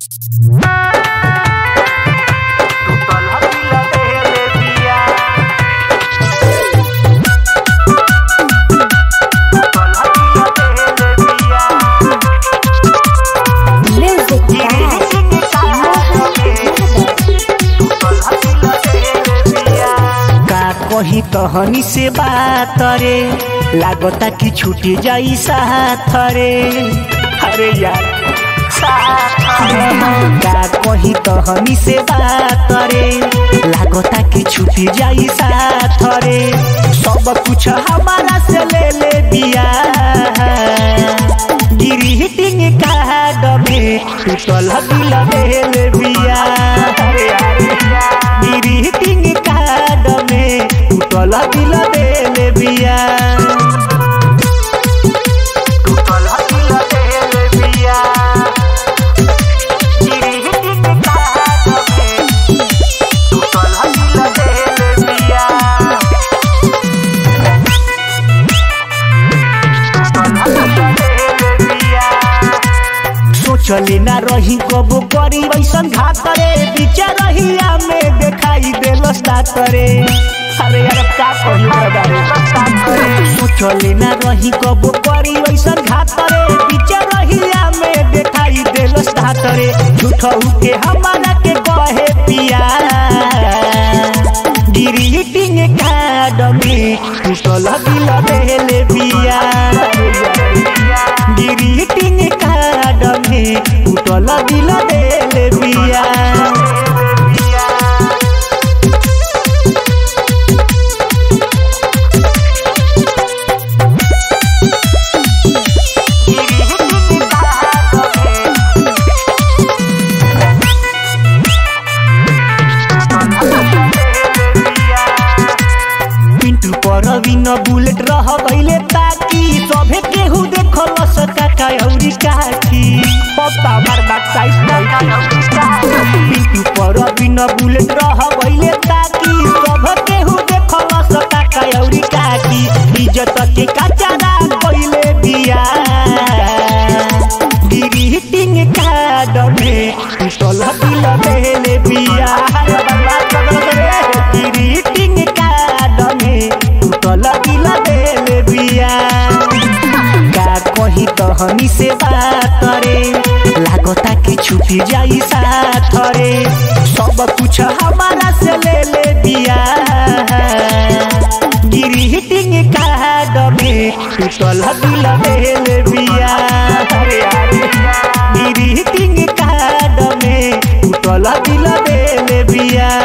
कही कहनी से बात रे लागता कि छूटी जाई साथ रे। अरे यार का कही कहनी से बात रे लागता कि छूटी जाई साथ रे। सब कुछ हमारा से ले ले बिया ग्रीटिंग कार्ड में टूटल दिल दे ले बिया। ग्रीटिंग कार्ड में टूटल दिल दे ले बिया। टूटल दिल दे ले बिया। ग्रीटिंग कार्ड में टूटल दिल दे ले बिया। सोचले ना रही कबो करी वैसन घात रे बीचा रहिया में देखाई देलस दात रे। अरे यार का कही रे सोचले ना रही कबो करी वैसन घात रे बीचा रहिया में देखाई देलस दात रे। झूठऊ के हमारा के कहे पिया ग्रीटिंग कार्ड में टूटल दिल दे ले बिया। ग्रीटिंग कार्ड में टूटल दिल दे ले बिया। पिंटू पर बिन बुलेट रह गईले ताकि सभे केहू देखल सका औरी काकी पप्पा मार बात साइज पिंटू पर बिन बुलेट रह गईले ताकि सभे केहू देखल सका औरी काकी इज्जत के कचरा कइले बिया। ग्रीटिंग कार्ड में टूटल दिल दे ले बिया। ग्रीटिंग कार्ड में टूटल दिल दे ले बिया। का कही कहनी से बात रे लागता कि छूटी जाई साथ रे। सब कुछ हमारा से ले ले बिया। ग्रीटिंग कार्ड में टूटल दिल दे ले बिया। ग्रीटिंग कार्ड में टूटल दिल दे ले बिया।